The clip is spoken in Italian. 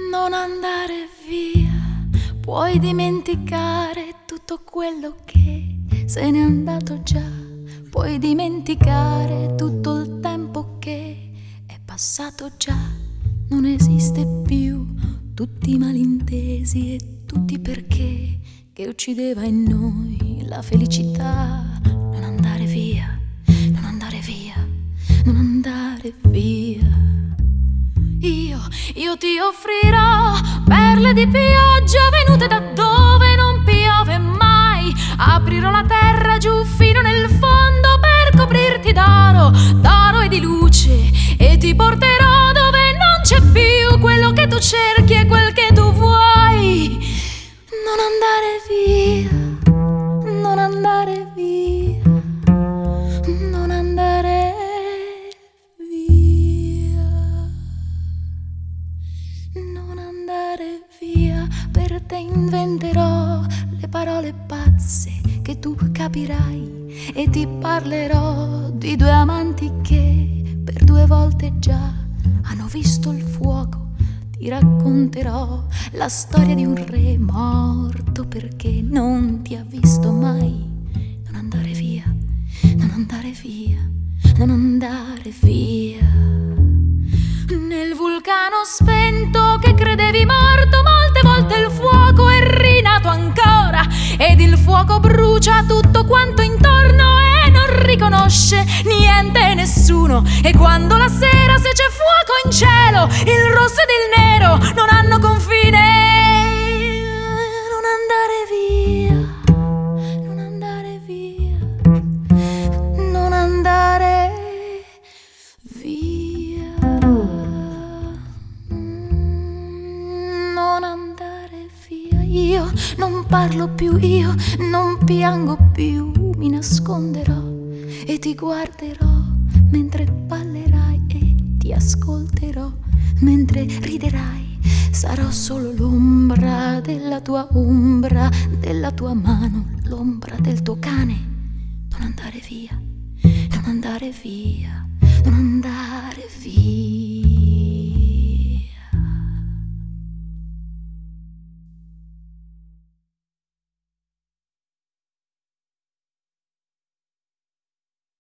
Non andare via, puoi dimenticare tutto quello che se n'è andato già, puoi dimenticare tutto il tempo che è passato già. Non esiste più tutti i malintesi e tutti i perché che uccideva in noi la felicità. Non andare via, non andare via, non andare via. Io ti offrirò perle di pioggia venute da dove non piove mai. Aprirò la terra giù fino nel fondo per coprirti d'oro, d'oro e di luce, e ti porterò dove non c'è più quello che tu cerchi e quel che tu vuoi. Non andare via, non andare via, non andare via, non andare via. Per te inventerò le parole pazze che tu capirai e ti parlerò di due amanti che per 2 volte già hanno visto il fuoco. Ti racconterò la storia di un re morto perché non ti ha visto mai. Non andare via, non andare via, non andare via. Nel vulcano spento che credevi morto, molte volte il fuoco è rinato ancora, ed il fuoco brucia tutto quanto intorno e non riconosce niente e nessuno. E quando la sera, se c'è fuoco in cielo, il rosso ed il nero non hanno confine. Non andare via, non andare via, non andare via, non andare via. Io non parlo più, io non piango più, mi nasconderò e ti guarderò mentre ballerai e ti ascolterò mentre riderai. Sarò solo l'ombra della tua ombra, della tua mano, l'ombra del tuo cane. Non andare via, non andare via, non andare via.